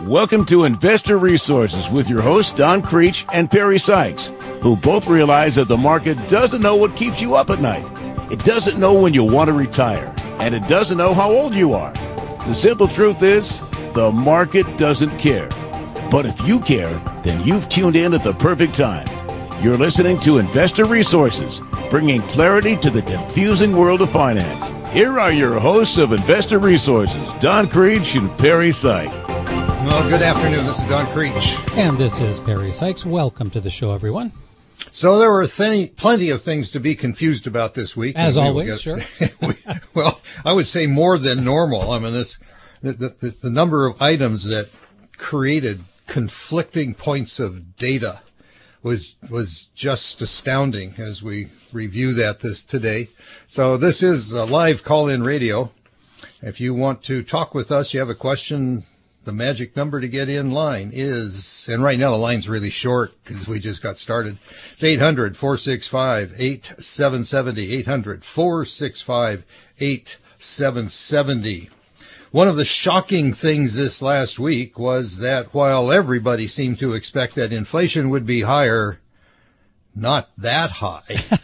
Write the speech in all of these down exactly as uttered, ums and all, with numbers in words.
Welcome to Investor Resources with your hosts, Don Creech and Perry Sykes, who both realize that the market doesn't know what keeps you up at night. It doesn't know when you want to retire, and it doesn't know how old you are. The simple truth is, the market doesn't care. But if you care, then you've tuned in at the perfect time. You're listening to Investor Resources, bringing clarity to the confusing world of finance. Here are your hosts of Investor Resources, Don Creech and Perry Sykes. Well, good afternoon. This is Don Creech. And this is Perry Sykes. Welcome to the show, everyone. So there were th- plenty of things to be confused about this week. As we always, get, sure. we, well, I would say more than normal. I mean, this the, the, the number of items that created conflicting points of data was was just astounding as we review that this today. So this is a live call-in radio. If you want to talk with us, you have a question, the magic number to get in line is, and right now the line's really short because we just got started. It's eight hundred, four six five, eight seven seven zero, eight hundred, four six five, eight seven seven zero. One of the shocking things this last week was that while everybody seemed to expect that inflation would be higher, not that high.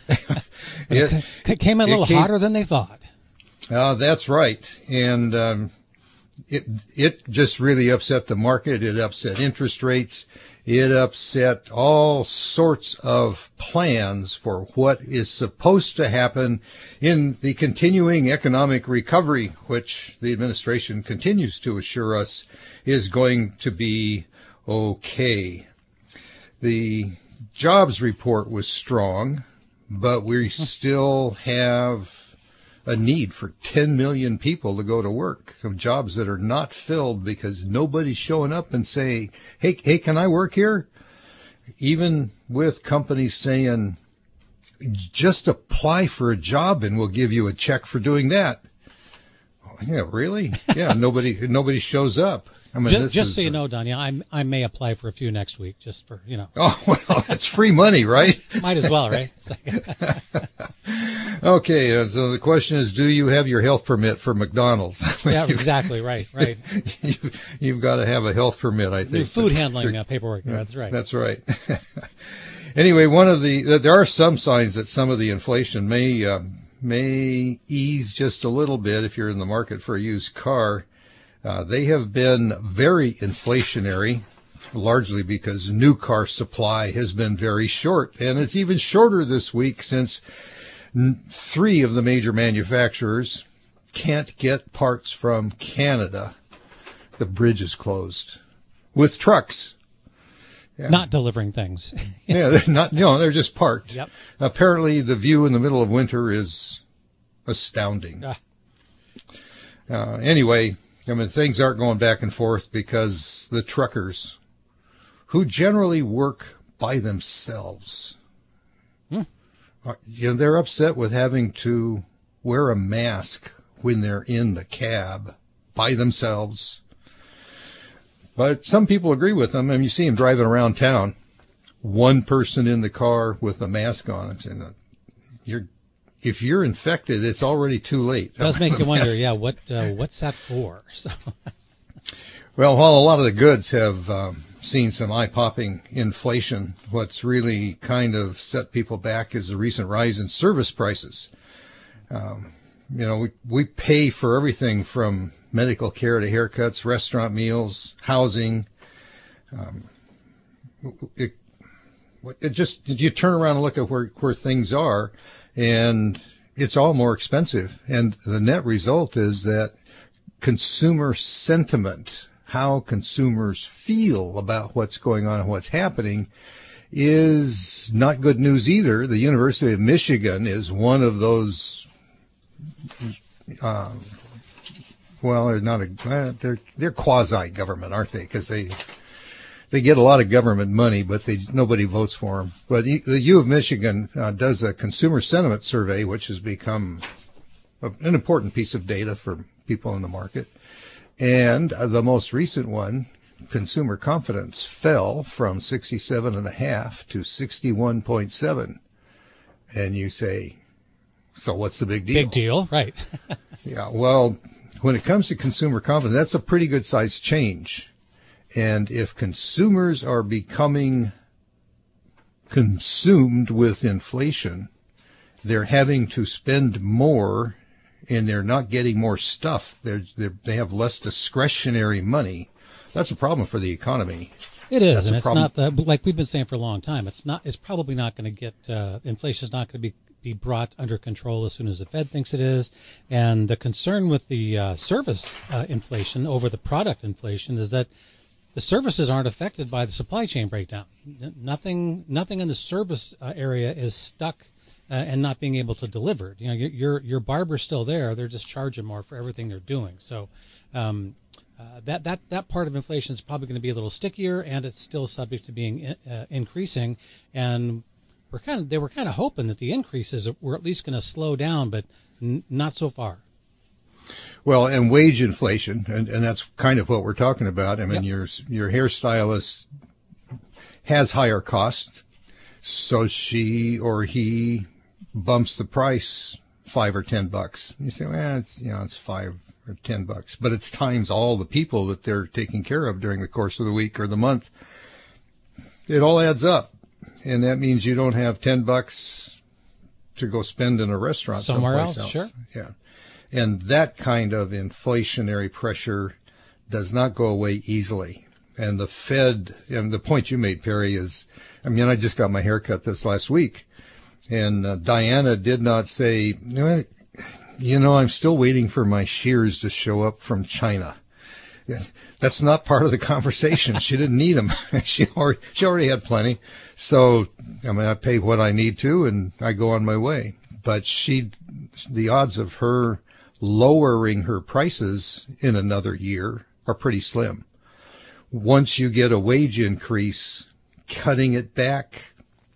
it, it came in a little came, hotter than they thought. Uh, that's right. And um, it it just really upset the market. It upset interest rates. It upset all sorts of plans for what is supposed to happen in the continuing economic recovery, which the administration continues to assure us is going to be okay. The jobs report was strong, but we still have a need for ten million people to go to work, of jobs that are not filled because nobody's showing up and saying, hey, hey, can I work here? Even with companies saying, just apply for a job and we'll give you a check for doing that. Yeah, really? Yeah, nobody nobody shows up. I mean, just, this just is, so you know, Don, yeah, I, I may apply for a few next week, just for, you know. Oh, well, that's free money, right? Might as well, right? Okay, uh, so the question is, do you have your health permit for McDonald's? Yeah, exactly, right, right. you, you've got to have a health permit, I think. New food handling uh, paperwork, that's right. That's right. Anyway, one of the, there are some signs that some of the inflation may, uh, may ease just a little bit if you're in the market for a used car. Uh, they have been very inflationary, largely because new car supply has been very short. And it's even shorter this week since n- three of the major manufacturers can't get parts from Canada. The bridge is closed with trucks. Yeah. Not delivering things. Yeah, they're not, you know, they're just parked. Yep. Apparently the view in the middle of winter is astounding. Ah. Uh, anyway, I mean, things aren't going back and forth because the truckers, who generally work by themselves, hmm. are, you know, they're upset with having to wear a mask when they're in the cab by themselves. But some people agree with them. I mean, you see them driving around town, one person in the car with a mask on. I'm saying, you're, if you're infected, it's already too late. It does make you wonder, yeah, what uh, what's that for? So. Well, while a lot of the goods have um, seen some eye-popping inflation, what's really kind of set people back is the recent rise in service prices. Um, you know, we, we pay for everything from medical care to haircuts, restaurant meals, housing. Um, it, it just, you turn around and look at where, where things are, and it's all more expensive. And the net result is that consumer sentiment, how consumers feel about what's going on and what's happening, is not good news either. The University of Michigan is one of those, uh, well, they're not a, they're, they're quasi-government, aren't they? Because they, they get a lot of government money, but they, nobody votes for them. But the U of Michigan uh, does a consumer sentiment survey, which has become a, an important piece of data for people in the market. And uh, the most recent one, consumer confidence, fell from sixty-seven and a half to sixty-one point seven. And you say, so what's the big deal? Big deal, right. Yeah, well, when it comes to consumer confidence, that's a pretty good sized change. And if consumers are becoming consumed with inflation, they're having to spend more, and they're not getting more stuff. They're, they're, they have less discretionary money. That's a problem for the economy. It is, That's and a it's problem. not the, like we've been saying for a long time. It's not. It's probably not going to get uh, inflation is not going to be be brought under control as soon as the Fed thinks it is. And the concern with the uh, service uh, inflation over the product inflation is that the services aren't affected by the supply chain breakdown. Nothing, nothing in the service uh, area is stuck uh, and not being able to deliver. You know, your your, your barber's still there. They're just charging more for everything they're doing. So. Um, Uh, that, that, that part of inflation is probably going to be a little stickier, and it's still subject to being uh, increasing. And we're kind of they were kind of hoping that the increases were at least going to slow down, but n- not so far. Well, and wage inflation, and, and that's kind of what we're talking about. I mean, Yep. your your hairstylist has higher cost, so she or he bumps the price five or ten bucks. You say, well, it's you know, it's five or ten bucks, but it's times all the people that they're taking care of during the course of the week or the month. It all adds up, and that means you don't have ten bucks to go spend in a restaurant Somewhere someplace else, else. sure. Yeah, and that kind of inflationary pressure does not go away easily. And the Fed, and the point you made, Perry, is, I mean, I just got my hair cut this last week, and uh, Diana did not say, you know, I'm still waiting for my shears to show up from China. That's not part of the conversation. She didn't need them. she already she already had plenty. So, I mean, I pay what I need to, and I go on my way. But she, the odds of her lowering her prices in another year are pretty slim. Once you get a wage increase, cutting it back,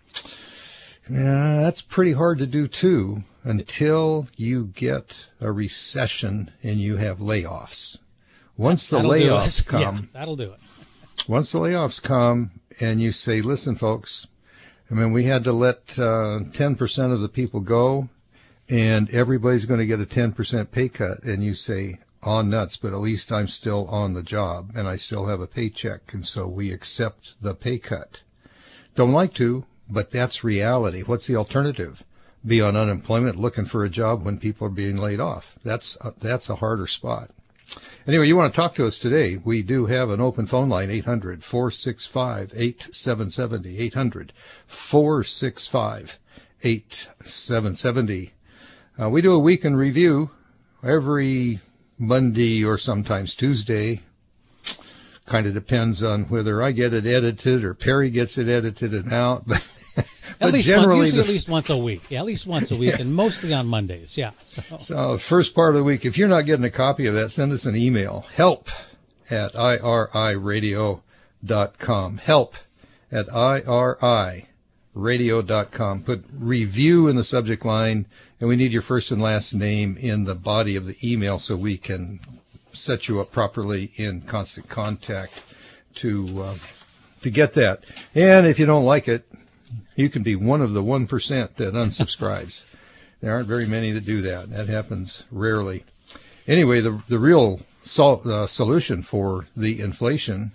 yeah, that's pretty hard to do too, until you get a recession and you have layoffs. Once the That'll layoffs do it. come, Yeah, that'll do it. once the layoffs come and you say, listen, folks, I mean, we had to let uh, ten percent of the people go, and everybody's going to get a ten percent pay cut. And you say, oh, nuts, but at least I'm still on the job and I still have a paycheck. And so we accept the pay cut. Don't like to, but that's reality. What's the alternative? Be on unemployment looking for a job when people are being laid off. That's a, that's a harder spot. Anyway, you want to talk to us today, we do have an open phone line, eight hundred, four six five, eight seven seven zero, eight hundred, four six five, eight seven seven zero. Uh, we do a week in review every Monday or sometimes Tuesday. Kind of depends on whether I get it edited or Perry gets it edited and out. But At least generally, one, usually the, at least once a week. Yeah, at least once a week, yeah. and mostly on Mondays. Yeah. So. so first part of the week, if you're not getting a copy of that, send us an email. Help at I R I radio dot com. Help at I R I radio dot com. Put review in the subject line, and we need your first and last name in the body of the email so we can set you up properly in Constant Contact to uh, to get that. And if you don't like it, you can be one of the one percent that unsubscribes. There aren't very many that do that. That happens rarely. Anyway, the the real sol- uh, solution for the inflation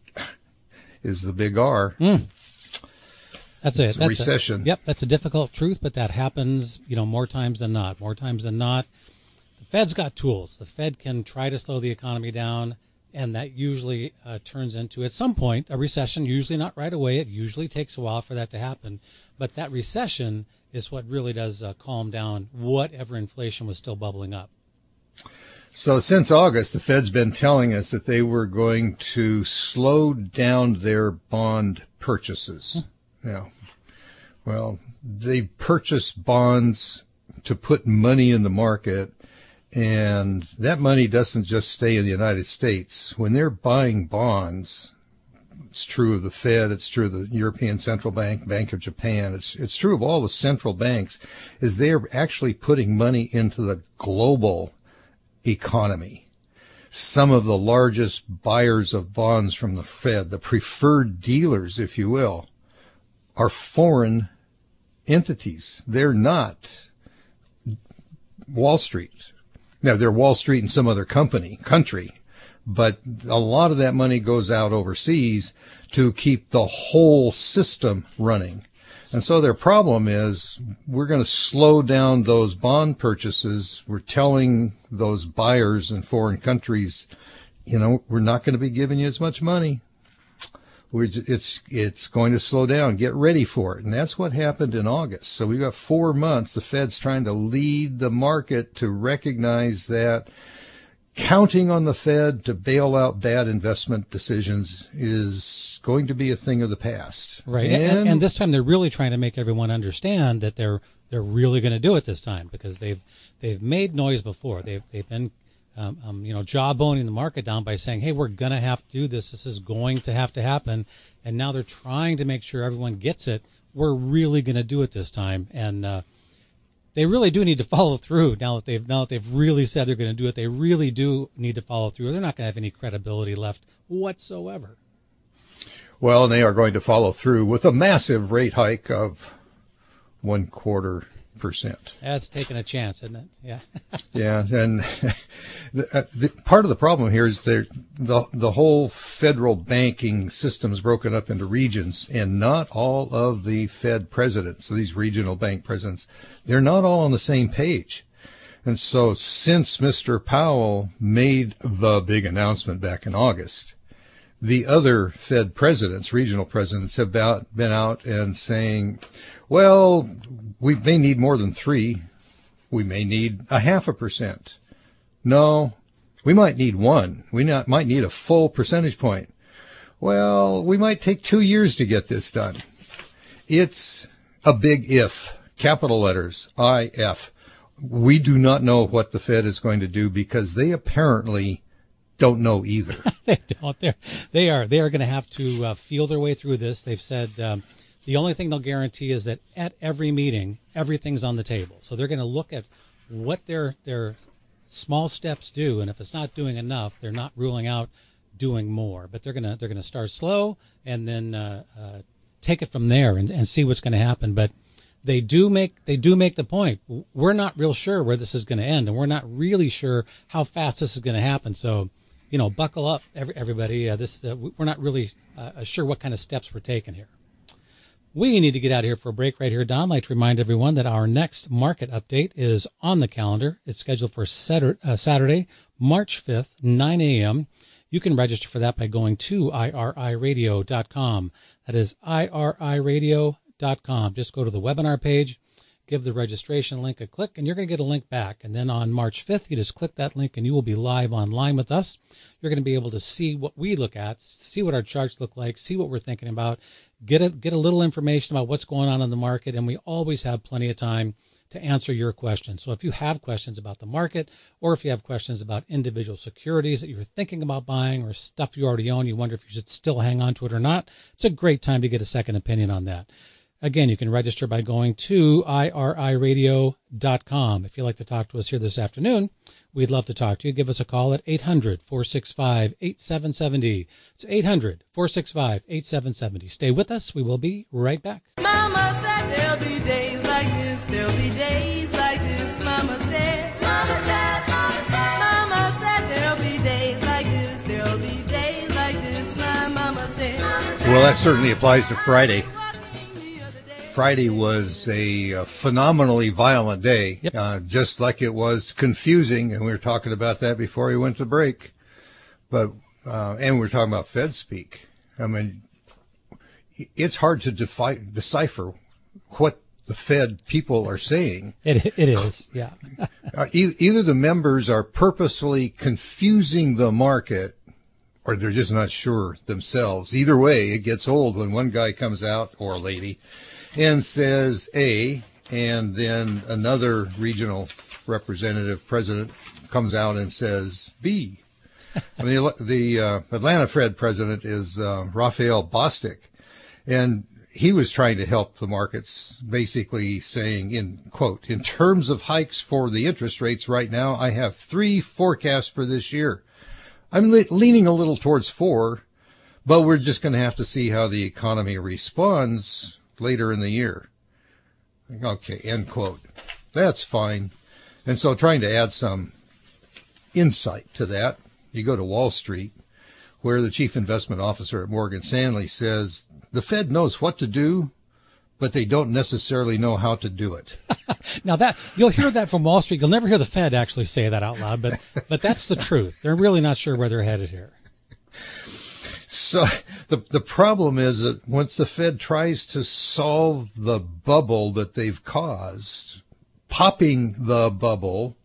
is the big R. Mm. That's it. It's That's recession. A, yep, that's a difficult truth, but that happens, you know, more times than not. More times than not. The Fed's got tools. The Fed can try to slow the economy down, and that usually uh, turns into, at some point, a recession. Usually not right away. It usually takes a while for that to happen. But that recession is what really does uh, calm down whatever inflation was still bubbling up. So since August, the Fed's been telling us that they were going to slow down their bond purchases. Hmm. Now, well, they purchase bonds to put money in the market, and that money doesn't just stay in the United States. When they're buying bonds, it's true of the Fed, it's true of the European Central Bank, Bank of Japan, it's it's true of all the central banks, is they're actually putting money into the global economy. Some of the largest buyers of bonds from the Fed, the preferred dealers, if you will, are foreign entities. They're not Wall Street. Now, they're Wall Street and some other company, country, but a lot of that money goes out overseas to keep the whole system running. And so their problem is we're going to slow down those bond purchases. We're telling those buyers in foreign countries, you know, we're not going to be giving you as much money. We're just, it's it's going to slow down. Get ready for it. And that's what happened in August. So we've got four months. The Fed's trying to lead the market to recognize that counting on the Fed to bail out bad investment decisions is going to be a thing of the past. Right. And, and, and this time they're really trying to make everyone understand that they're they're really going to do it this time, because they've they've made noise before. They've they've been um, um, you know jawboning the market down by saying, hey, we're going to have to do this. This is going to have to happen. And now they're trying to make sure everyone gets it. We're really going to do it this time. And uh, they really do need to follow through now that they've now that they've really said they're going to do it. They really do need to follow through. They're not going to have any credibility left whatsoever. Well, they are going to follow through with a massive rate hike of one quarter percent. That's taking a chance, isn't it? Yeah. Yeah, and the, the, part of the problem here is that the the whole federal banking system is broken up into regions, and not all of the Fed presidents, these regional bank presidents, they're not all on the same page. And so since Mister Powell made the big announcement back in August, the other Fed presidents, regional presidents, have been out and saying, well, we may need more than three. We may need a half a percent. No, we might need one. We not, might need a full percentage point. Well, we might take two years to get this done. It's a big if, capital letters, I F. We do not know what the Fed is going to do because they apparently don't know either. They don't. They're, they are. They are going to have to uh, feel their way through this. They've said um, the only thing they'll guarantee is that at every meeting, everything's on the table. So they're going to look at what their their small steps do, and if it's not doing enough, they're not ruling out doing more. But they're gonna they're gonna start slow and then uh, uh, take it from there and, and see what's going to happen. But they do make they do make the point. We're not real sure where this is going to end, and we're not really sure how fast this is going to happen. So, you know, buckle up, every, everybody. Uh, this uh, we're not really uh, sure what kind of steps we're taking here. We need to get out of here for a break right here, Don. I'd like to remind everyone that our next market update is on the calendar. It's scheduled for Saturday, uh, Saturday March fifth, nine a.m. You can register for that by going to I R I radio dot com. That is I R I radio dot com. Just go to the webinar page, give the registration link a click, and you're going to get a link back. And then on March fifth, you just click that link and you will be live online with us. You're going to be able to see what we look at, see what our charts look like, see what we're thinking about, get a, get a little information about what's going on in the market. And we always have plenty of time to answer your questions. So if you have questions about the market, or if you have questions about individual securities that you're thinking about buying, or stuff you already own, you wonder if you should still hang on to it or not, it's a great time to get a second opinion on that. Again, you can register by going to I R I radio dot com. If you'd like to talk to us here this afternoon, we'd love to talk to you. Give us a call at eight hundred, four six five, eight seven seven zero. It's eight hundred, four six five, eight seven seven zero. Stay with us. We will be right back. Mama said there'll be days like this. There'll be days like this. Mama said. Mama said. Mama said. Mama said there'll be days like this. There'll be days like this. My mama said. Mama said. Well, that certainly applies to Friday. Friday was a, a phenomenally violent day, yep. uh, just like it was confusing, and we were talking about that before we went to break. But uh, and we were talking about Fed speak. I mean, it's hard to defi- decipher what the Fed people are saying. It it is, yeah. uh, e- either the members are purposefully confusing the market, or they're just not sure themselves. Either way, it gets old when one guy comes out, or a lady, and says A, and then another regional representative president comes out and says B. I mean, the uh, Atlanta Fed president is uh, Raphael Bostic, and he was trying to help the markets, basically saying, in quote, in terms of hikes for the interest rates right now, I have three forecasts for this year. I'm le- leaning a little towards four, but we're just going to have to see how the economy responds later in the year. Okay, end quote. That's fine. And so trying to add some insight to that, you go to Wall Street, where the chief investment officer at Morgan Stanley says the Fed knows what to do, but they don't necessarily know how to do it. Now that you'll hear that from Wall Street. You'll never hear the Fed actually say that out loud, but but that's the truth. They're really not sure where they're headed here. So the the problem is that once the Fed tries to solve the bubble that they've caused, popping the bubble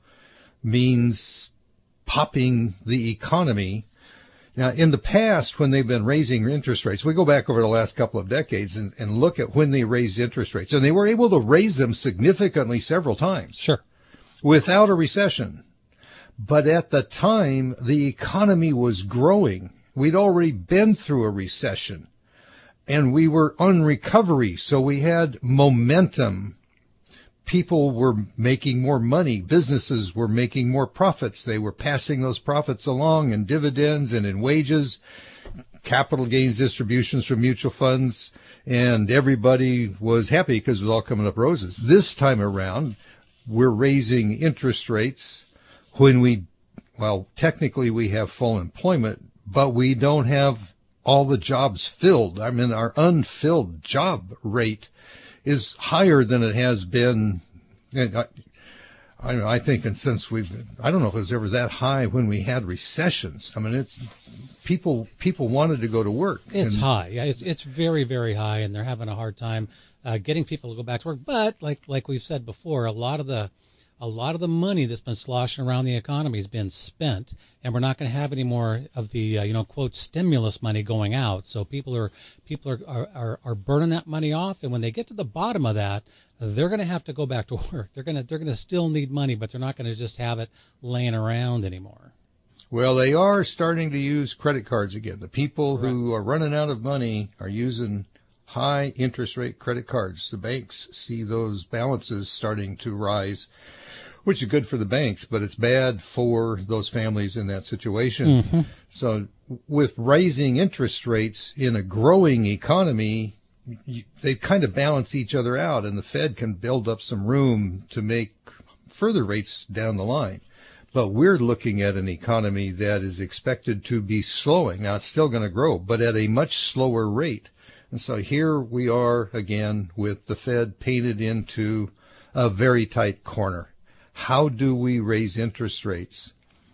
means popping the economy. Now, in the past, when they've been raising interest rates, we go back over the last couple of decades and, and look at when they raised interest rates, and they were able to raise them significantly several times. Sure. Without a recession. But at the time, the economy was growing. We'd already been through a recession, and we were on recovery, so we had momentum. People were making more money. Businesses were making more profits. They were passing those profits along in dividends and in wages, capital gains distributions from mutual funds, and everybody was happy because it was all coming up roses. This time around, we're raising interest rates when we, well, technically we have full employment, but we don't have all the jobs filled. I mean, our unfilled job rate is higher than it has been. And I, I, I think, and since we've, I don't know if it was ever that high when we had recessions. I mean, it's people people wanted to go to work. It's and, high. Yeah, it's it's very very high, and they're having a hard time uh, getting people to go back to work. But like like we've said before, a lot of the a lot of the money that's been sloshing around the economy has been spent, and we're not going to have any more of the uh, you know quote stimulus money going out. So people are people are, are are are burning that money off, and when they get to the bottom of that, they're going to have to go back to work. They're going to they're going to still need money, but they're not going to just have it laying around anymore. Well, they are starting to use credit cards again. The people Correct. who are running out of money are using high interest rate credit cards. The banks see those balances starting to rise, which is good for the banks, but it's bad for those families in that situation. Mm-hmm. So with rising interest rates in a growing economy, you, they kind of balance each other out, and the Fed can build up some room to make further rates down the line. But we're looking at an economy that is expected to be slowing. Now, it's still going to grow, but at a much slower rate. And so here we are again with the Fed painted into a very tight corner. How do we raise interest rates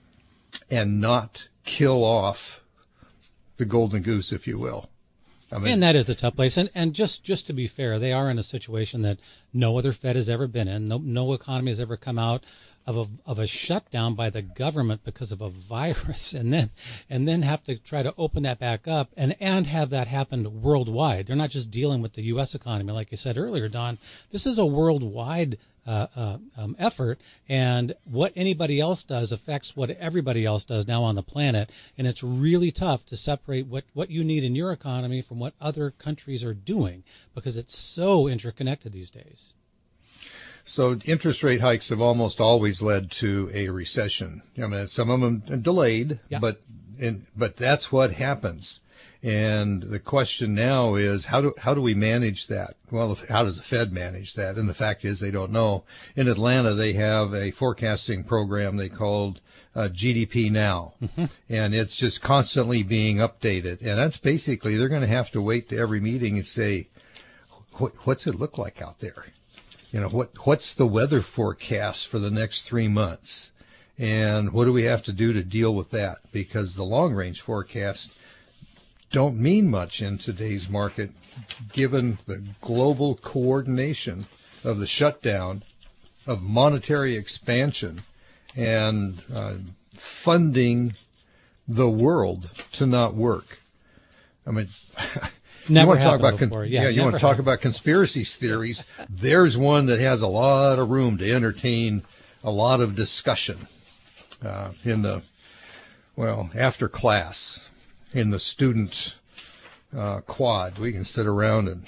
and not kill off the golden goose, if you will? I mean, and that is the tough place. And and just, just to be fair, they are in a situation that no other Fed has ever been in. No no economy has ever come out of a of a shutdown by the government because of a virus, and then and then have to try to open that back up and and have that happen worldwide. They're not just dealing with the U S economy, like you said earlier, Don. This is a worldwide Uh, uh, um, effort, and what anybody else does affects what everybody else does now on the planet, and it's really tough to separate what, what you need in your economy from what other countries are doing, because it's so interconnected these days. So interest rate hikes have almost always led to a recession. I mean, some of them delayed, yeah. but and, but that's what happens. And the question now is, how do how do we manage that? Well, how does the Fed manage that? And the fact is, they don't know. In Atlanta, they have a forecasting program they called uh, G D P Now, mm-hmm. and it's just constantly being updated. And that's basically, they're going to have to wait to every meeting and say, what, what's it look like out there? You know, what what's the weather forecast for the next three months? And what do we have to do to deal with that? Because the long range forecast don't mean much in today's market, given the global coordination of the shutdown, of monetary expansion, and uh, funding the world to not work. I mean, never you want to talk about con- yeah, yeah you want to talk about conspiracy theories. There's one that has a lot of room to entertain a lot of discussion uh, in the well after class. In the student uh, quad, we can sit around and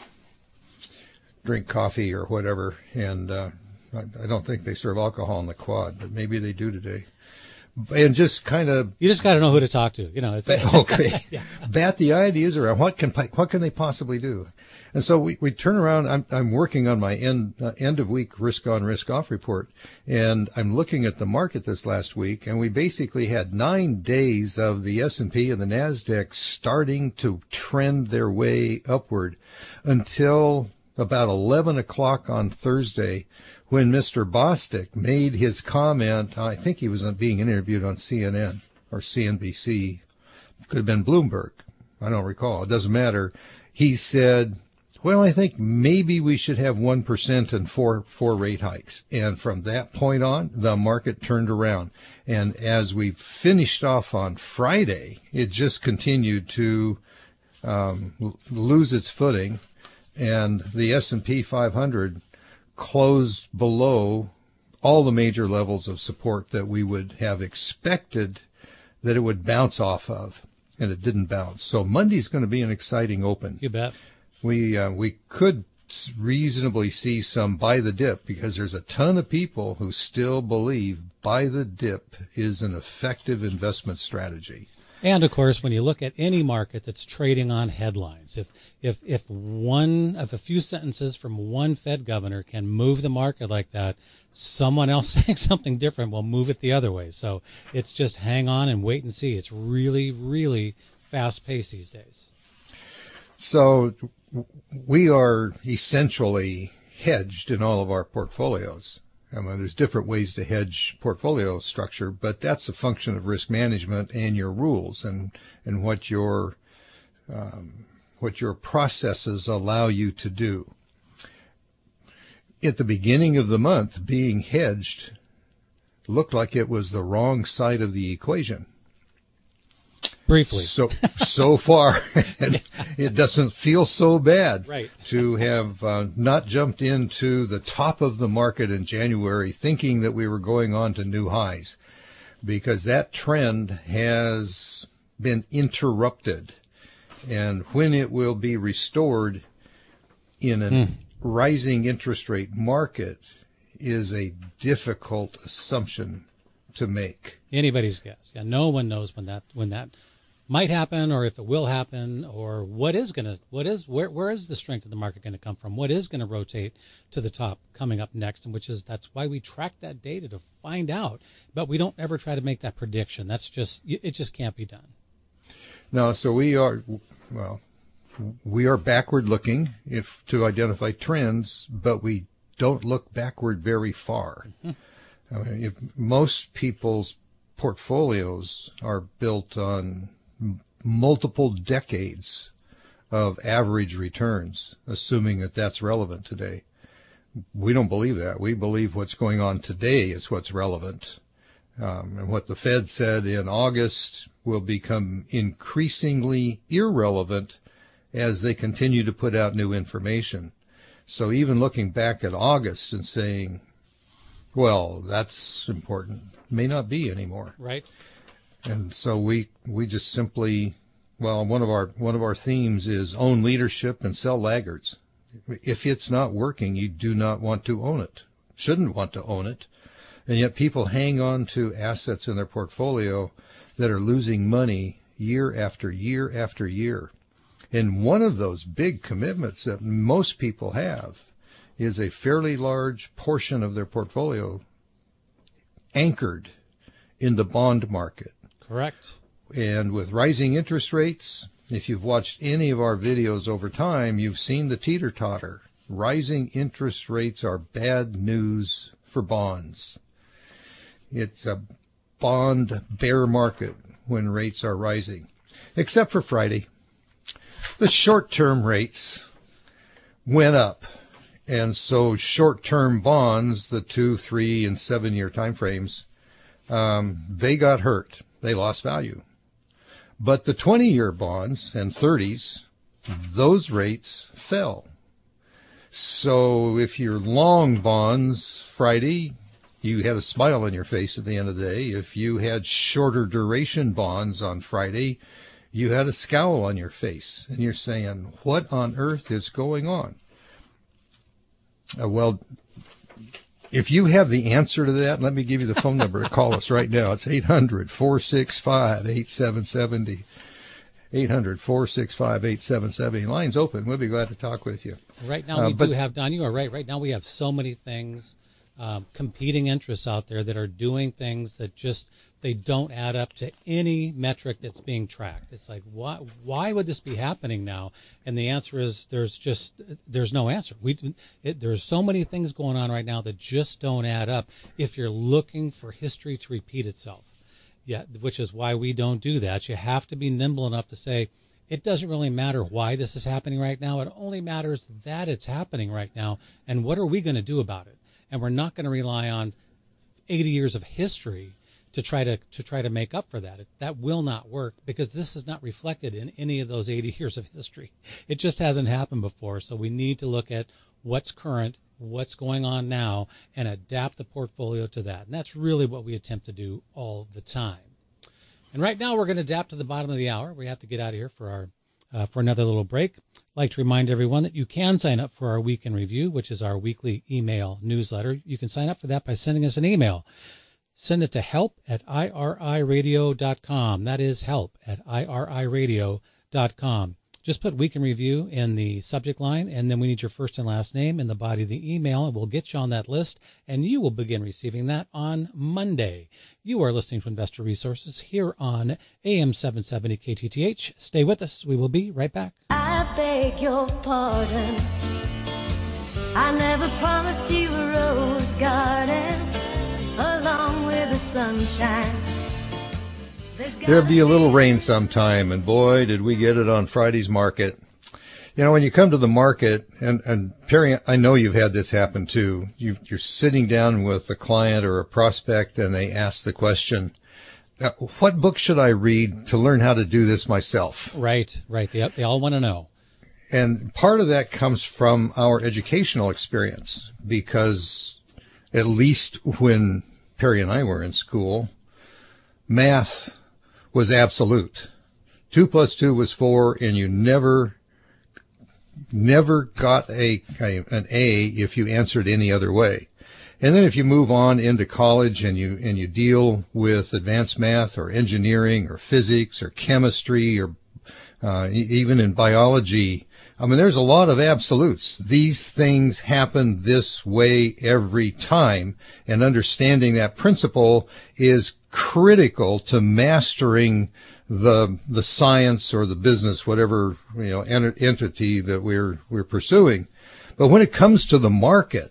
drink coffee or whatever. And uh, I, I don't think they serve alcohol in the quad, but maybe they do today. And just kind of you just got to know who to talk to, you know. It's okay, yeah. bat the ideas around. What can what can they possibly do? And so we, we turn around. I'm, I'm working on my end, uh, end of week risk on, risk off report. And I'm looking at the market this last week. And we basically had nine days of the S and P and the NASDAQ starting to trend their way upward until about eleven o'clock on Thursday, when Mister Bostic made his comment. I think he was being interviewed on C N N or C N B C. Could have been Bloomberg. I don't recall. It doesn't matter. He said, well, I think maybe we should have one percent and four, four rate hikes. And from that point on, the market turned around. And as we finished off on Friday, it just continued to um, lose its footing. And the S and P five hundred closed below all the major levels of support that we would have expected that it would bounce off of. And it didn't bounce. So Monday's going to be an exciting open. You bet. We uh, we could reasonably see some buy the dip, because there's a ton of people who still believe buy the dip is an effective investment strategy. And of course, when you look at any market that's trading on headlines, if if if one of a few sentences from one Fed governor can move the market like that, someone else saying something different will move it the other way. So it's just hang on and wait and see. It's really, really fast paced these days. So we are essentially hedged in all of our portfolios. I mean, there's different ways to hedge portfolio structure, but that's a function of risk management and your rules and, and what your um, what your processes allow you to do. At the beginning of the month, being hedged looked like it was the wrong side of the equation. Briefly. So so far, it doesn't feel so bad right. to have uh, not jumped into the top of the market in January thinking that we were going on to new highs, because that trend has been interrupted. And when it will be restored in a mm. rising interest rate market is a difficult assumption to make. Anybody's guess. Yeah, no one knows when that when that might happen, or if it will happen, or what is going to, what is, where, where is the strength of the market going to come from? What is going to rotate to the top coming up next? And which is, that's why we track that data to find out, but we don't ever try to make that prediction. That's just, it just can't be done. No, so we are, well, we are backward looking if to identify trends, but we don't look backward very far. Mm-hmm. I mean, if most people's portfolios are built on multiple decades of average returns, assuming that that's relevant today. We don't believe that. We believe what's going on today is what's relevant. Um, and what the Fed said in August will become increasingly irrelevant as they continue to put out new information. So even looking back at August and saying, well, that's important, may not be anymore. Right. And so we we just simply, well, one of our one of our themes is own leadership and sell laggards. If it's not working, you do not want to own it, shouldn't want to own it. And yet people hang on to assets in their portfolio that are losing money year after year after year. And one of those big commitments that most people have is a fairly large portion of their portfolio anchored in the bond market. Correct. And with rising interest rates, if you've watched any of our videos over time, you've seen the teeter-totter. Rising interest rates are bad news for bonds. It's a bond bear market when rates are rising, except for Friday. The short-term rates went up. And so short-term bonds, the two, three, and seven-year time frames, um, they got hurt. They lost value. But the twenty-year bonds and thirties, those rates fell. So if you're long bonds Friday, you had a smile on your face at the end of the day. If you had shorter duration bonds on Friday, you had a scowl on your face. And you're saying, what on earth is going on? Uh, well, if you have the answer to that, let me give you the phone number to call us right now. It's eight hundred, four six five, eight seven seven zero. eight hundred, four six five, eight seven seven zero. Line's open. We'll be glad to talk with you. Right now Uh, we but- do have, Don, you are right. Right now we have so many things, um, competing interests out there that are doing things that just, they don't add up to any metric that's being tracked. It's like, why, why would this be happening now? And the answer is there's just, there's no answer. We, it, there's so many things going on right now that just don't add up if you're looking for history to repeat itself. Yeah, which is why we don't do that. You have to be nimble enough to say, it doesn't really matter why this is happening right now. It only matters that it's happening right now. And what are we going to do about it? And we're not going to rely on eighty years of history to try to, to try to make up for that. It, that will not work because this is not reflected in any of those eighty years of history. It just hasn't happened before. So we need to look at what's current, what's going on now, and adapt the portfolio to that. And that's really what we attempt to do all the time. And right now we're going to adapt to the bottom of the hour. We have to get out of here for our uh, for another little break. I'd like to remind everyone that you can sign up for our Week in Review, which is our weekly email newsletter. You can sign up for that by sending us an email. Send it to help at I R I radio dot com. That is help at I R I radio dot com. Just put Week in Review in the subject line, and then we need your first and last name in the body of the email, and we'll get you on that list, and you will begin receiving that on Monday. You are listening to Investor Resources here on A M seven seventy K T T H. Stay with us. We will be right back. I beg your pardon. I never promised you a rose garden along with the sunshine. There'll be a little rain sometime, and boy, did we get it on Friday's market. You know, when you come to the market, and, and Perry, I know you've had this happen too. You, you're sitting down with a client or a prospect, and they ask the question, uh, what book should I read to learn how to do this myself? Right, right. They, they all want to know. And part of that comes from our educational experience, because at least when Perry and I were in school, math was absolute. Two plus two was four, and you never, never got a, a an A if you answered any other way. And then if you move on into college and you and you deal with advanced math or engineering or physics or chemistry or uh, even in biology, I mean, there's a lot of absolutes. These things happen this way every time, and understanding that principle is critical to mastering the the science or the business, whatever, you know, ent- entity that we're we're pursuing. But when it comes to the market,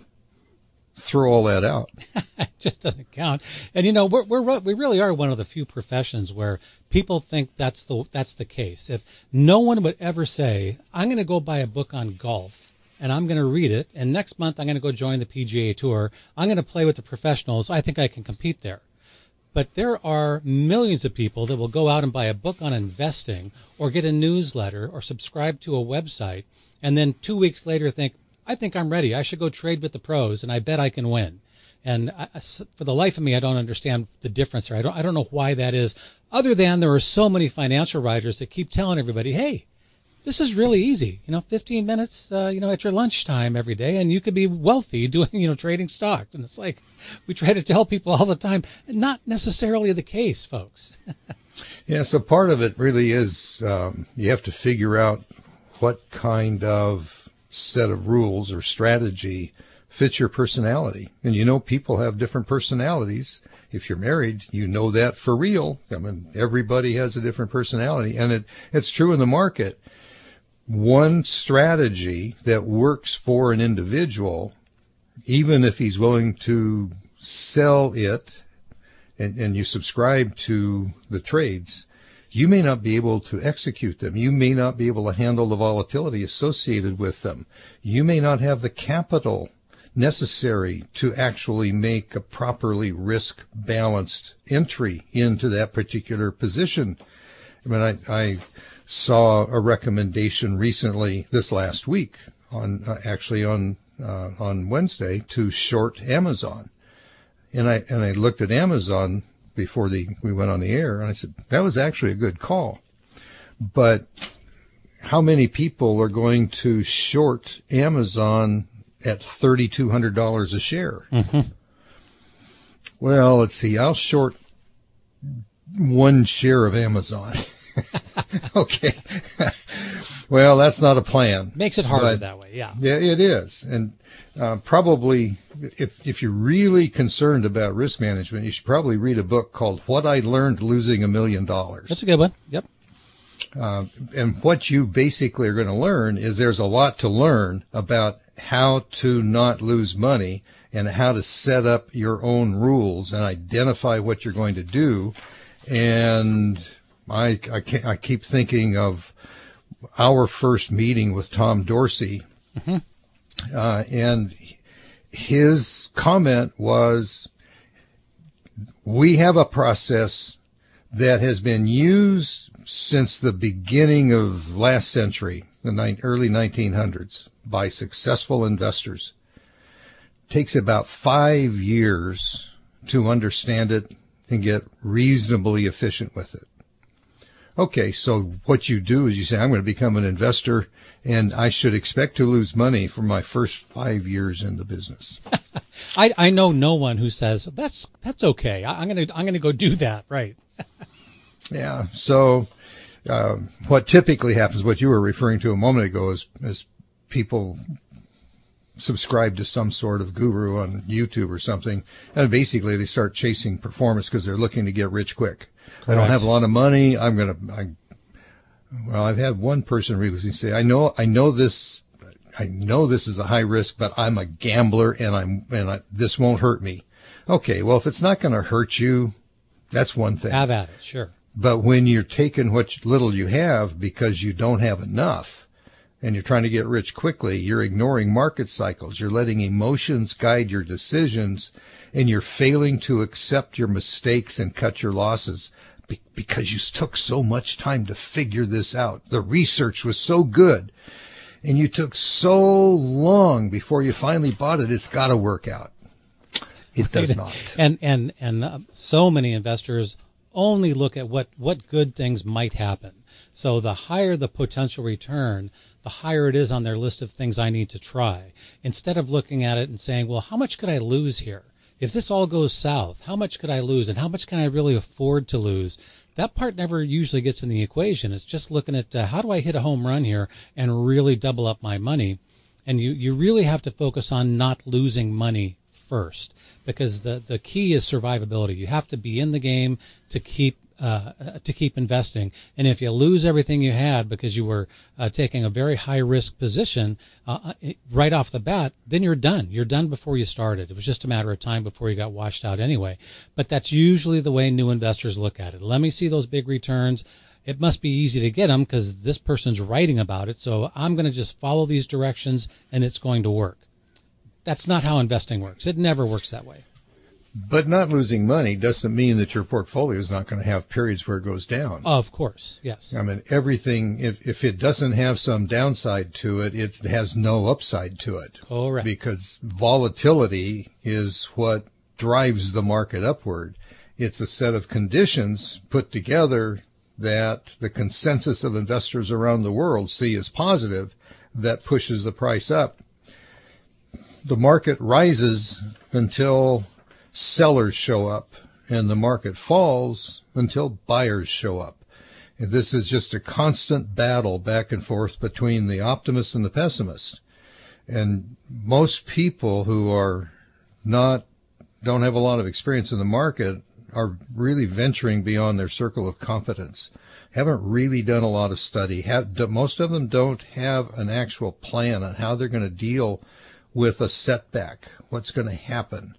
throw all that out. It just doesn't count. And you know, we're, we're we really are one of the few professions where people think that's the that's the case. If no one would ever say, "I'm going to go buy a book on golf and I'm going to read it, and next month I'm going to go join the P G A Tour. I'm going to play with the professionals. I think I can compete there." But there are millions of people that will go out and buy a book on investing or get a newsletter or subscribe to a website, and then two weeks later think, I think I'm ready. I should go trade with the pros, and I bet I can win. And I, for the life of me, I don't understand the difference there. I don't, I don't know why that is, other than there are so many financial writers that keep telling everybody, hey, this is really easy. You know, fifteen minutes, uh, you know, at your lunchtime every day, and you could be wealthy doing, you know, trading stocks. And it's like, we try to tell people all the time, not necessarily the case, folks. Yeah, so part of it really is um, you have to figure out what kind of set of rules or strategy fits your personality. And you know, people have different personalities. If you're married, you know that for real. I mean, everybody has a different personality, and it it's true in the market. One strategy that works for an individual, even if he's willing to sell it and, and you subscribe to the trades, you may not be able to execute them. You may not be able to handle the volatility associated with them. You may not have the capital necessary to actually make a properly risk-balanced entry into that particular position. I mean, I, I saw a recommendation recently this last week on uh, actually on uh, on Wednesday to short Amazon, and I and I looked at Amazon before the we went on the air, and I said that was actually a good call, but how many people are going to short Amazon at thirty-two hundred dollars a share? Mm-hmm. Well, let's see. I'll short one share of Amazon. Okay. Well, that's not a plan. Makes it harder But- that way, yeah. Yeah, it is. And uh, probably, if if you're really concerned about risk management, you should probably read a book called What I Learned Losing a Million Dollars. That's a good one. Yep. Uh, and what you basically are going to learn is there's a lot to learn about how to not lose money and how to set up your own rules and identify what you're going to do. And I, I, can't, I keep thinking of our first meeting with Tom Dorsey. Mm-hmm. Uh, and his comment was, we have a process that has been used since the beginning of last century, the ni- early nineteen hundreds, by successful investors. Takes about five years to understand it and get reasonably efficient with it. Okay, so what you do is you say, I'm going to become an investor, and I should expect to lose money for my first five years in the business. I, I know no one who says that's that's okay. I, I'm gonna I'm gonna go do that. Right. Yeah. So uh, what typically happens, what you were referring to a moment ago, is, is people subscribe to some sort of guru on YouTube or something, and basically they start chasing performance because they're looking to get rich quick. I don't have a lot of money. I'm gonna. I, well, I've had one person recently say, "I know, I know this, I know this is a high risk, but I'm a gambler, and I'm and I, this won't hurt me." Okay, well, if it's not going to hurt you, that's one thing. Have at it. Sure. But when you're taking what little you have because you don't have enough, and you're trying to get rich quickly, you're ignoring market cycles. You're letting emotions guide your decisions, and you're failing to accept your mistakes and cut your losses be- because you took so much time to figure this out. The research was so good, and you took so long before you finally bought it. It's got to work out. It does not. And and and uh, so many investors only look at what, what good things might happen. So the higher the potential return, the higher it is on their list of things I need to try. Instead of looking at it and saying, well, how much could I lose here? If this all goes south, how much could I lose? And how much can I really afford to lose? That part never usually gets in the equation. It's just looking at uh, how do I hit a home run here and really double up my money? And you, you really have to focus on not losing money first, because the, the key is survivability. You have to be in the game to keep uh, to keep investing. And if you lose everything you had because you were uh, taking a very high risk position uh, right off the bat, then you're done. You're done before you started. It was just a matter of time before you got washed out anyway. But that's usually the way new investors look at it. Let me see those big returns. It must be easy to get them because this person's writing about it. So I'm going to just follow these directions and it's going to work. That's not how investing works. It never works that way. But not losing money doesn't mean that your portfolio is not going to have periods where it goes down. Of course, yes. I mean, everything, if, if it doesn't have some downside to it, it has no upside to it. Correct. Because volatility is what drives the market upward. It's a set of conditions put together that the consensus of investors around the world see as positive that pushes the price up. The market rises until sellers show up, and the market falls until buyers show up. And this is just a constant battle back and forth between the optimist and the pessimist. And most people who are not, don't have a lot of experience in the market are really venturing beyond their circle of competence. Haven't really done a lot of study. Have, most of them don't have an actual plan on how they're going to deal with a setback. What's going to happen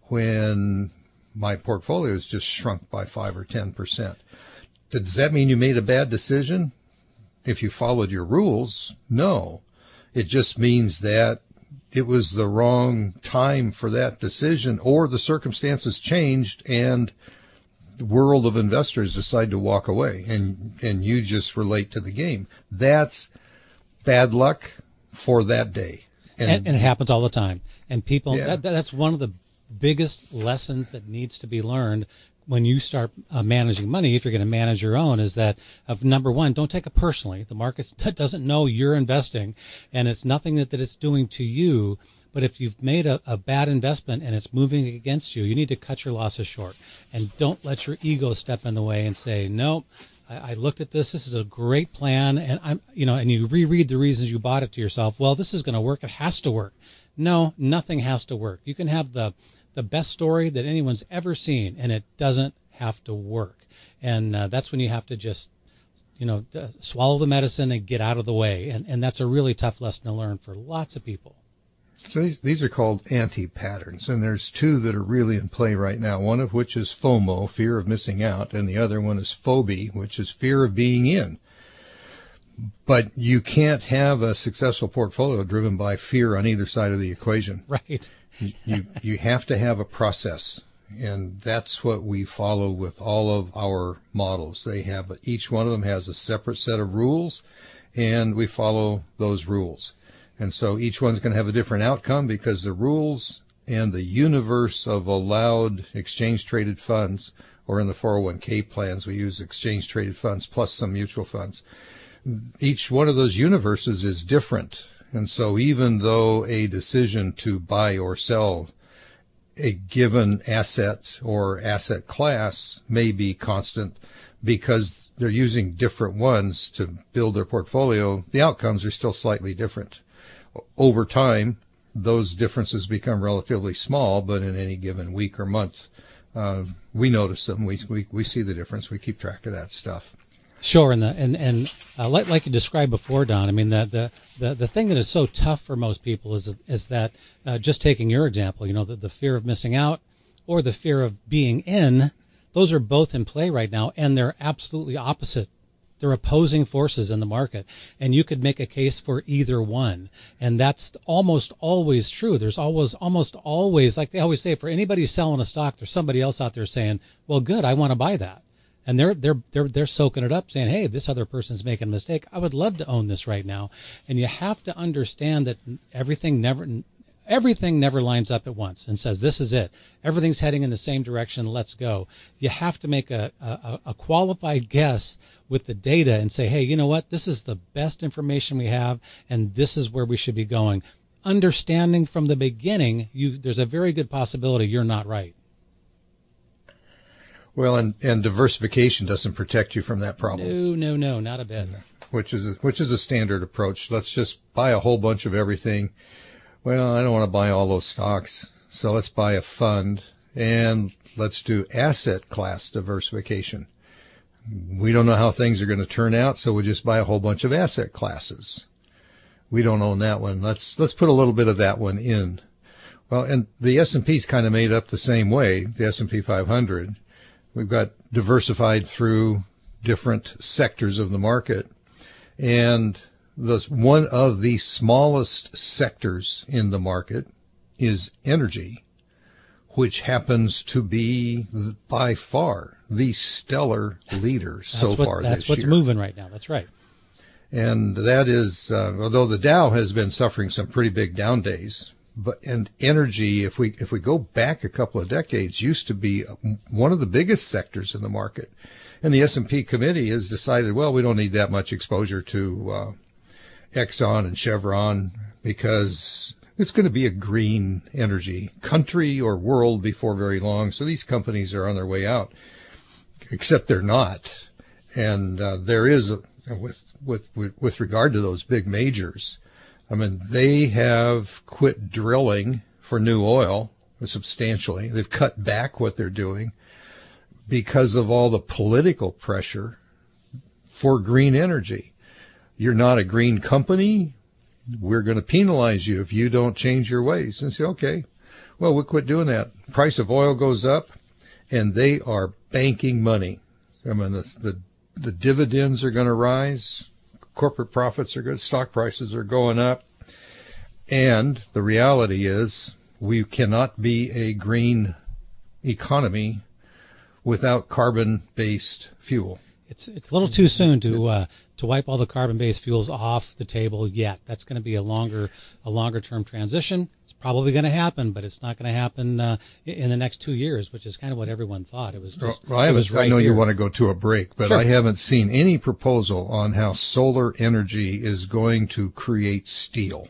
when my portfolio is just shrunk by five or ten percent? Does that mean you made a bad decision? If you followed your rules, no. It just means that it was the wrong time for that decision, or the circumstances changed and the world of investors decide to walk away, and, and you just relate to the game. That's bad luck for that day. And, and, and it happens all the time. And people, Yeah. that, that's one of the biggest lessons that needs to be learned when you start uh, managing money, if you're going to manage your own, is that of number one, don't take it personally. The market doesn't know you're investing, and it's nothing that, that it's doing to you. But if you've made a, a bad investment and it's moving against you, you need to cut your losses short. And don't let your ego step in the way and say, no, I, I looked at this. This is a great plan, and I'm, you know, and you reread the reasons you bought it to yourself. Well, this is going to work. It has to work. No, nothing has to work. You can have the the best story that anyone's ever seen, and it doesn't have to work. And uh, that's when you have to just, you know, uh, swallow the medicine and get out of the way. And and that's a really tough lesson to learn for lots of people. So these, these are called anti-patterns, and there's two that are really in play right now, one of which is FOMO, fear of missing out, and the other one is phobia, which is fear of being in. But you can't have a successful portfolio driven by fear on either side of the equation. Right. you, you you have to have a process, and that's what we follow with all of our models. They have, each one of them has a separate set of rules, and we follow those rules. And so each one's going to have a different outcome because the rules and the universe of allowed exchange-traded funds, or in the four oh one k plans, we use exchange-traded funds plus some mutual funds. Each one of those universes is different. And so even though a decision to buy or sell a given asset or asset class may be constant because they're using different ones to build their portfolio, the outcomes are still slightly different. Over time, those differences become relatively small, but in any given week or month, uh, we notice them. We, we we see the difference. We keep track of that stuff. Sure, and the, and and uh, like, like you described before, Don. I mean, the the the, the thing that is so tough for most people is is that uh, just taking your example, you know, the, the fear of missing out or the fear of being in. Those are both in play right now, and they're absolutely opposite. They're opposing forces in the market, and you could make a case for either one. And that's almost always true. There's always, almost always, like they always say, for anybody selling a stock, there's somebody else out there saying, well, good, I want to buy that. And they're, they're, they're, they're soaking it up saying, hey, this other person's making a mistake. I would love to own this right now. And you have to understand that everything never, everything never lines up at once and says, this is it. Everything's heading in the same direction. Let's go. You have to make a, a, a qualified guess with the data and say, hey, you know what? This is the best information we have, and this is where we should be going. Understanding from the beginning, you there's a very good possibility you're not right. Well, and, and diversification doesn't protect you from that problem. No, no, no, not a bit. Which is a, which is a standard approach. Let's just buy a whole bunch of everything. Well, I don't want to buy all those stocks, so let's buy a fund, and let's do asset class diversification. We don't know how things are going to turn out, so we'll just buy a whole bunch of asset classes. We don't own that one. Let's let's put a little bit of that one in. Well, and the S and P's kind of made up the same way, the S and P five hundred. We've got diversified through different sectors of the market. And the, one of the smallest sectors in the market is energy, which happens to be by far the stellar leader so what, far that's this what's year. moving right now. That's right. And that is, uh, although the Dow has been suffering some pretty big down days, but and energy, if we if we go back a couple of decades, used to be one of the biggest sectors in the market. And the S and P committee has decided, well, we don't need that much exposure to uh, Exxon and Chevron because it's going to be a green energy country or world before very long. So these companies are on their way out, except they're not. And uh, there is, a, with, with with with regard to those big majors, I mean, they have quit drilling for new oil substantially. They've cut back what they're doing because of all the political pressure for green energy. You're not a green company. We're going to penalize you if you don't change your ways. And say, okay, well, we'll quit doing that. Price of oil goes up, and they are banking money. I mean, the the, the dividends are going to rise. Corporate profits are good. Stock prices are going up. And the reality is we cannot be a green economy without carbon-based fuel. It's it's a little too soon to uh, to wipe all the carbon-based fuels off the table yet. That's going to be a longer a longer term transition. It's probably going to happen, but it's not going to happen uh, in the next two years, which is kind of what everyone thought. It was just. Well, I, it was right I know here. You want to go to a break, but Sure. I haven't seen any proposal on how solar energy is going to create steel.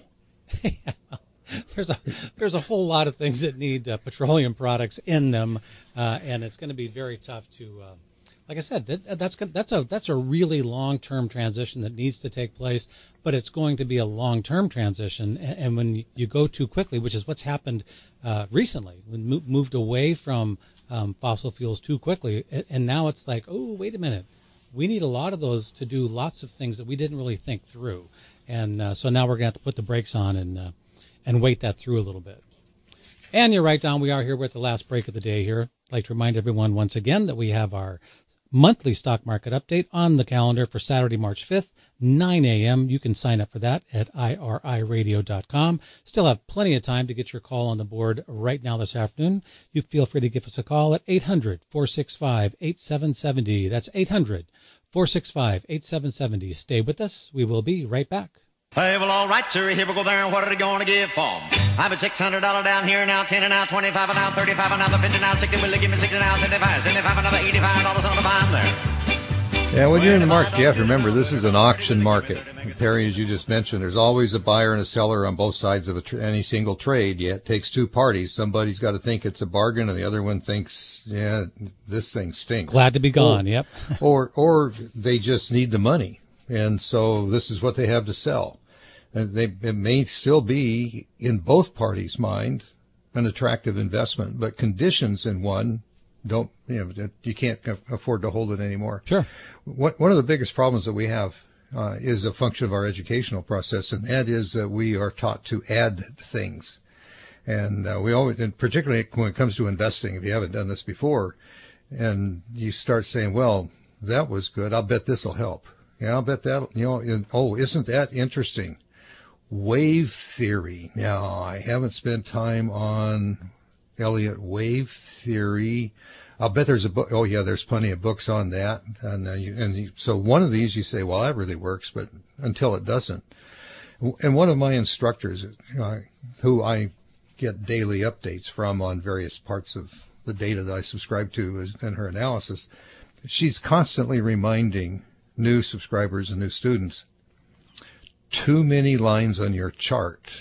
There's a there's a whole lot of things that need uh, petroleum products in them, uh, and it's going to be very tough to. Uh, like I said, that, that's that's a that's a really long-term transition that needs to take place, but it's going to be a long-term transition. And, and when you go too quickly, which is what's happened uh, recently, we mo- moved away from um, fossil fuels too quickly, and now it's like, oh, wait a minute, we need a lot of those to do lots of things that we didn't really think through, and uh, so now we're going to have to put the brakes on and uh, and wait that through a little bit. And you're right, Don. We are here. We're at the last break of the day here. I'd like to remind everyone once again that we have our monthly stock market update on the calendar for Saturday, March fifth, nine a.m. You can sign up for that at I R I radio dot com. Still have plenty of time to get your call on the board right now this afternoon. You feel free to give us a call at eight hundred, four six five, eight seven seven zero. That's eight hundred, four six five, eight seven seven zero. Stay with us. We will be right back. Hey, well, all right, sir, here we go there, and what are they going to give for 'em? I've a six hundred dollars down here now, ten and now, twenty-five and now, thirty-five and now, fifty now, sixty, will they give me sixty now, seventy-five, seventy-five, another eighty-five dollars on the bottom there. Yeah, when you're in the market, you have to remember this is an auction market. Perry, as you just mentioned, there's always a buyer and a seller on both sides of a tra- any single trade. Yeah, it takes two parties. Somebody's got to think it's a bargain, and the other one thinks, yeah, this thing stinks. Glad to be gone, or, yep. or, or they just need the money, and so this is what they have to sell. And they, it may still be, in both parties' mind, an attractive investment, but conditions in one don't, you know, you can't afford to hold it anymore. Sure. What, one of the biggest problems that we have uh, is a function of our educational process, and that is that we are taught to add things. And uh, we always, and particularly when it comes to investing, if you haven't done this before, and you start saying, well, that was good, I'll bet this will help. Yeah, I'll bet that, you know, and, oh, isn't that interesting? Wave theory. Now, I haven't spent time on Elliott wave theory. I'll bet there's a book. Oh, yeah, there's plenty of books on that. And, uh, you, and you, so one of these you say, well, that really works, but until it doesn't. And one of my instructors, uh, who I get daily updates from on various parts of the data that I subscribe to is, and her analysis, she's constantly reminding new subscribers and new students, too many lines on your chart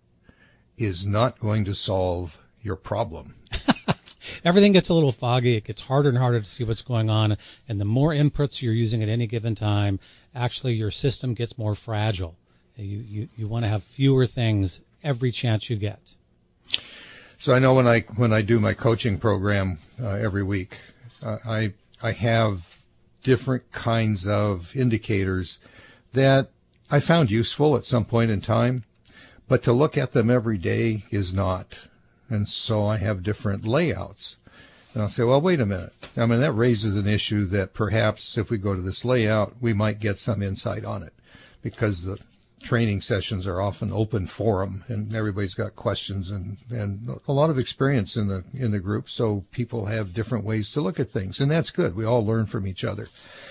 is not going to solve your problem. Everything gets a little foggy. It gets harder and harder to see what's going on. And the more inputs you're using at any given time, actually your system gets more fragile. You, you, you want to have fewer things every chance you get. So I know when I when I do my coaching program uh, every week, uh, I I have different kinds of indicators that I found useful at some point in time, but to look at them every day is not. And so I have different layouts. And I'll say, well, wait a minute. I mean, that raises an issue that perhaps if we go to this layout, we might get some insight on it, because the training sessions are often open forum and everybody's got questions and, and a lot of experience in the in the group. So people have different ways to look at things, and that's good. We all learn from each other.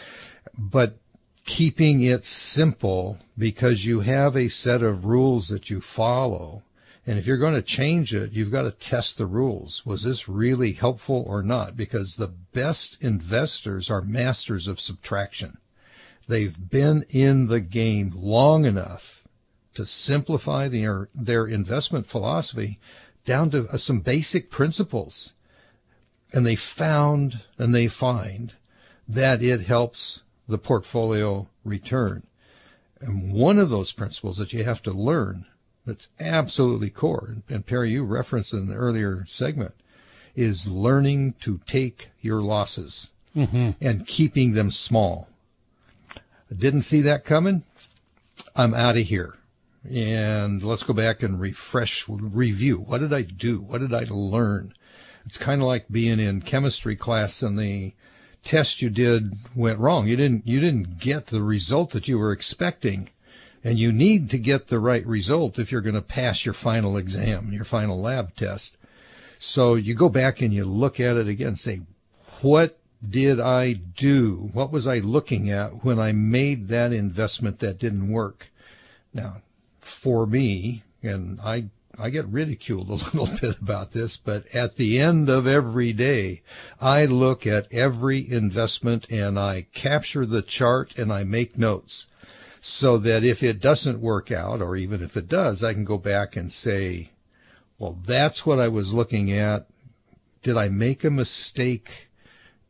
But keeping it simple, because you have a set of rules that you follow. And if you're going to change it, you've got to test the rules. Was this really helpful or not? Because the best investors are masters of subtraction. They've been in the game long enough to simplify their, their investment philosophy down to uh, some basic principles. And they found and they find that it helps the portfolio return. And one of those principles that you have to learn that's absolutely core, and Perry, you referenced in the earlier segment, is learning to take your losses mm-hmm. and keeping them small. I didn't see that coming. I'm out of here. And let's go back and refresh, review. What did I do? What did I learn? It's kind of like being in chemistry class and the test you did went wrong. You didn't, you didn't get the result that you were expecting. And you need to get the right result if you're going to pass your final exam, your final lab test. So you go back and you look at it again and say, what did I do? What was I looking at when I made that investment that didn't work? Now, for me, and I I get ridiculed a little bit about this, but at the end of every day, I look at every investment and I capture the chart and I make notes so that if it doesn't work out, or even if it does, I can go back and say, well, that's what I was looking at. Did I make a mistake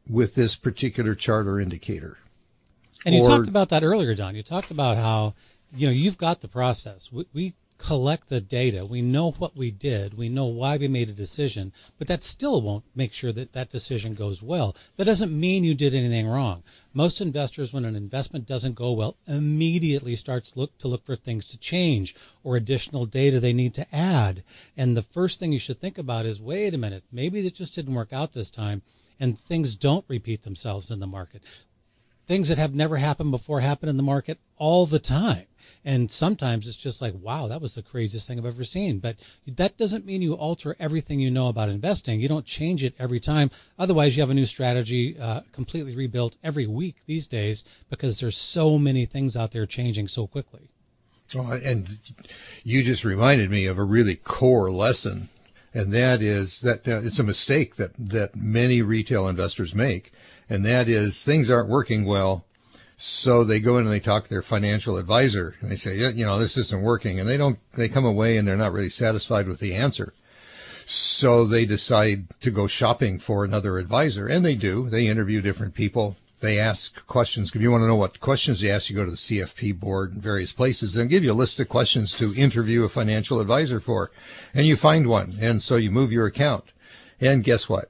with this particular chart or indicator. And you or, talked about that earlier, Don. You talked about how, you know, you've got the process. We, we collect the data. We know what we did. We know why we made a decision, but that still won't make sure that that decision goes well. That doesn't mean you did anything wrong. Most investors, when an investment doesn't go well, immediately starts look to look for things to change or additional data they need to add. And the first thing you should think about is, wait a minute, maybe it just didn't work out this time, and things don't repeat themselves in the market. Things that have never happened before happen in the market all the time. And sometimes it's just like, wow, that was the craziest thing I've ever seen. But that doesn't mean you alter everything you know about investing. You don't change it every time. Otherwise, you have a new strategy uh, completely rebuilt every week these days, because there's so many things out there changing so quickly. Oh, and you just reminded me of a really core lesson, and that is that uh, it's a mistake that, that many retail investors make, and that is things aren't working well. So they go in and they talk to their financial advisor and they say, yeah, you know, this isn't working. And they don't, they come away and they're not really satisfied with the answer. So they decide to go shopping for another advisor. And they do. They interview different people. They ask questions. If you want to know what questions they ask, you go to the C F P board and various places. They'll give you a list of questions to interview a financial advisor for. And you find one. And so you move your account. And guess what?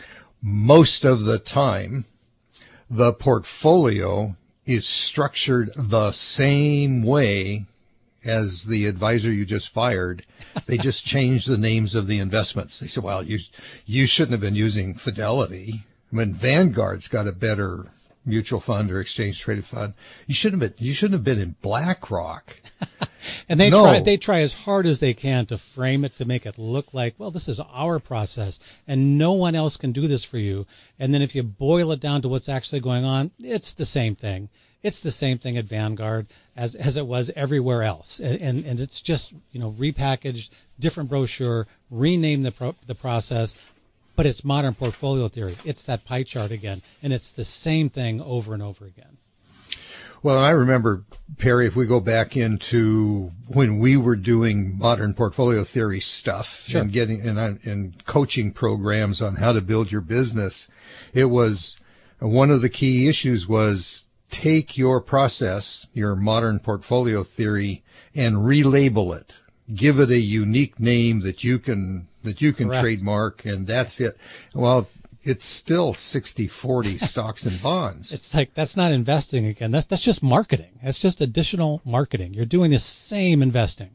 Most of the time, the portfolio is structured the same way as the advisor you just fired. They just changed the names of the investments. They said, well, you you shouldn't have been using Fidelity. I mean, Vanguard's got a better mutual fund or exchange traded fund. You shouldn't have been, you shouldn't have been in BlackRock. And they no. try they try as hard as they can to frame it to make it look like, well, this is our process and no one else can do this for you. And then if you boil it down to what's actually going on, it's the same thing. It's the same thing at Vanguard as as it was everywhere else. And and it's just, you know, repackaged, different brochure, rename the pro, the process, but it's modern portfolio theory. It's that pie chart again, and it's the same thing over and over again. Well, I remember, Perry, if we go back into when we were doing modern portfolio theory stuff sure. and getting and, and coaching programs on how to build your business, it was one of the key issues was take your process, your modern portfolio theory, and relabel it. Give it a unique name that you can that you can Correct. trademark, and that's it. Well, it's still sixty forty stocks and bonds. It's like, that's not investing again. That's, that's just marketing. That's just additional marketing. You're doing the same investing.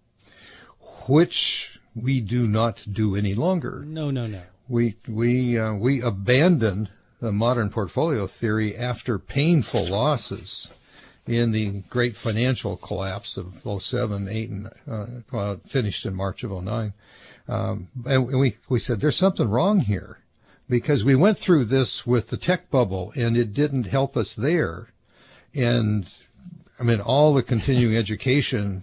Which we do not do any longer. No, no, no. We, we, uh, we abandoned the modern portfolio theory after painful losses in the great financial collapse of oh seven, eight, and uh, well, it finished in March of oh nine. Um, and we, we said, there's something wrong here. Because we went through this with the tech bubble, and it didn't help us there. And, I mean, all the continuing education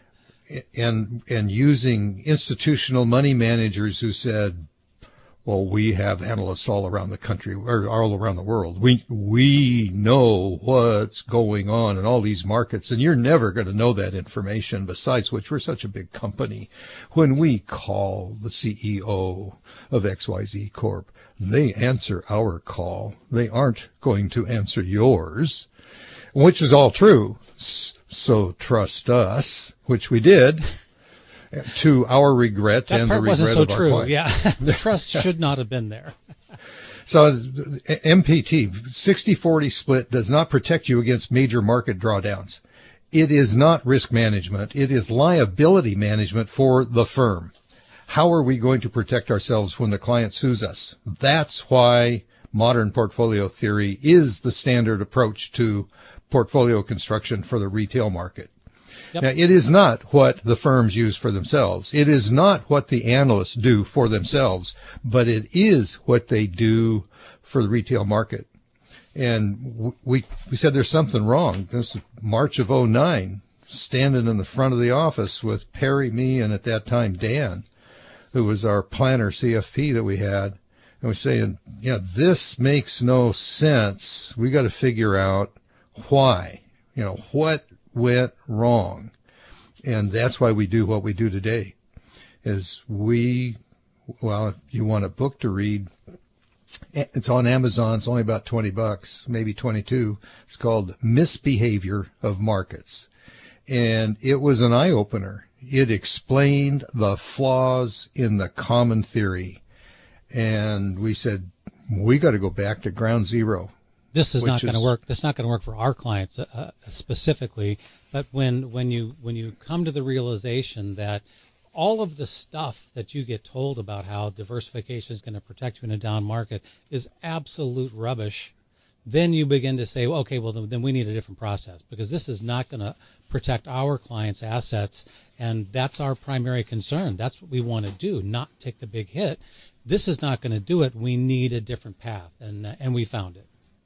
and and using institutional money managers who said, well, we have analysts all around the country, or all around the world. We we know what's going on in all these markets, and you're never going to know that information, besides which we're such a big company. When we call the C E O of X Y Z Corp, they answer our call. They aren't going to answer yours, which is all true. So trust us, which we did, to our regret that and the part regret wasn't so of our true. clients. Yeah, the trust should not have been there. So M P T, sixty forty split, does not protect you against major market drawdowns. It is not risk management. It is liability management for the firm. How are we going to protect ourselves when the client sues us? That's why modern portfolio theory is the standard approach to portfolio construction for the retail market. Yep. Now, it is not what the firms use for themselves. It is not what the analysts do for themselves, but it is what they do for the retail market. And we we said there's something wrong. This is March of oh nine, standing in the front of the office with Perry, me, and at that time Dan, who was our planner C F P that we had, and we're saying, yeah, this makes no sense. We got to figure out why, you know, what went wrong. And that's why we do what we do today, is we, well, if you want a book to read, It's on Amazon. It's only about twenty bucks, maybe twenty-two. It's called Misbehavior of Markets. And it was an eye-opener. It explained the flaws in the common theory. And we said, we got to go back to ground zero. This is not going to is- work. This is not going to work for our clients uh, specifically. But when, when you when you come to the realization that all of the stuff that you get told about how diversification is going to protect you in a down market is absolute rubbish, then you begin to say, well, okay, well, then, then we need a different process, because this is not going to protect our clients' assets, and that's our primary concern. That's what we want to do, not take the big hit. This is not going to do it. We need a different path, and uh, and we found it.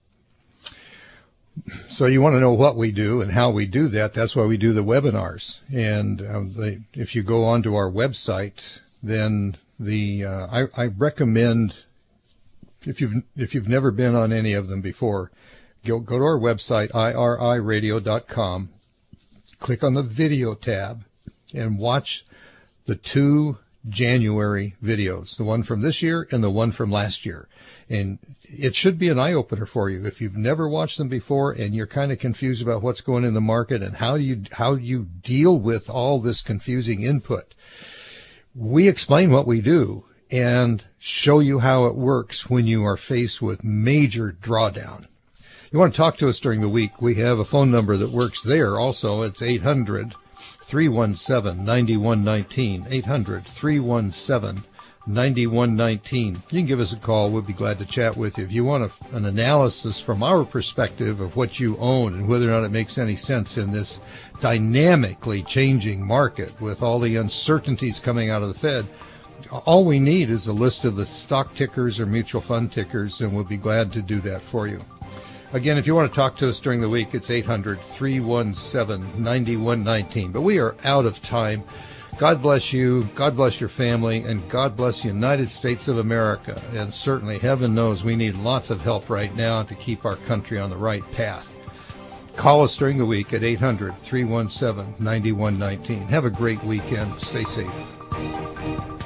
So you want to know what we do and how we do that. That's why we do the webinars. And um, they, if you go onto our website, then the uh, I, I recommend, if you've if you've never been on any of them before, go go to our website, I R I radio dot com, click on the video tab, and watch the two January videos, the one from this year and the one from last year. And it should be an eye-opener for you. If you've never watched them before and you're kind of confused about what's going in the market and how you how you deal with all this confusing input, we explain what we do and show you how it works when you are faced with major drawdown. You want to talk to us during the week, we have a phone number that works there also. It's eight hundred, three one seven, nine one one nine, eight hundred, three one seven, nine one one nine. You can give us a call. We'll be glad to chat with you. If you want a, an analysis from our perspective of what you own and whether or not it makes any sense in this dynamically changing market with all the uncertainties coming out of the Fed, all we need is a list of the stock tickers or mutual fund tickers, and we'll be glad to do that for you. Again, if you want to talk to us during the week, it's eight hundred, three one seven, nine one one nine. But we are out of time. God bless you, God bless your family, and God bless the United States of America. And certainly, heaven knows we need lots of help right now to keep our country on the right path. Call us during the week at eight hundred, three one seven, nine one one nine. Have a great weekend. Stay safe.